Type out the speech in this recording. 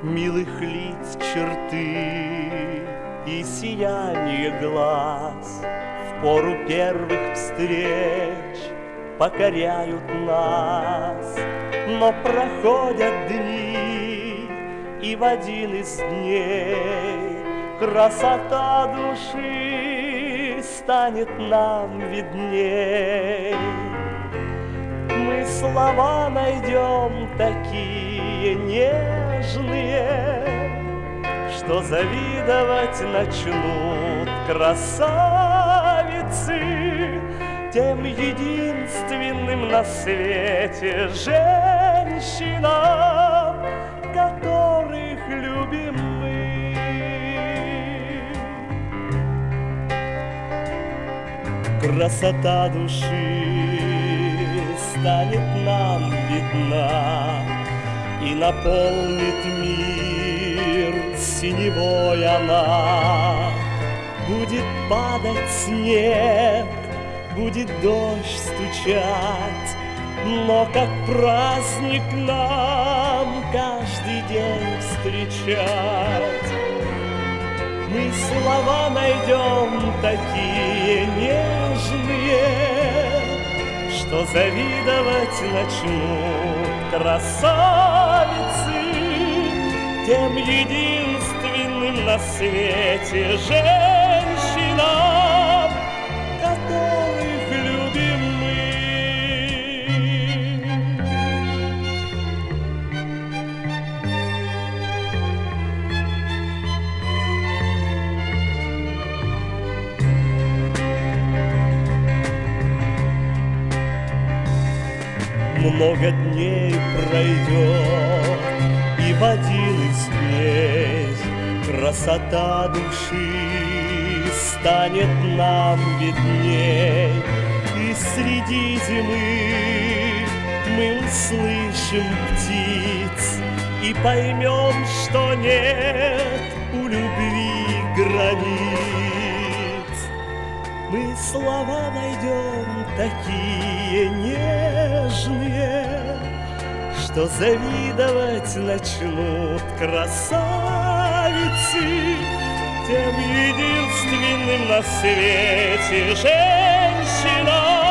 милых лиц черты и сияние глаз в пору первых встреч покоряют нас. Но проходят дни, и в один из дней красота души станет нам видней. Мы слова найдем такие нежные, что завидовать начнут красавицы тем единственным на свете женщинам, которых любим мы. Красота души станет нам видна и наполнит мир синевой она. Будет падать снег, будет дождь стучать, но как праздник нам каждый день встречать. Мы слова найдем такие нежные, что завидовать начнут красавицы тем единственным на свете женщинам, которых любим мы. Много дней пройдет, и в один из дней красота души станет нам видней. И среди зимы мы услышим птиц и поймем, что нет у любви границ. Мы слова найдем такие нежные, что завидовать начнут красавицы тем единственным на свете женщинам,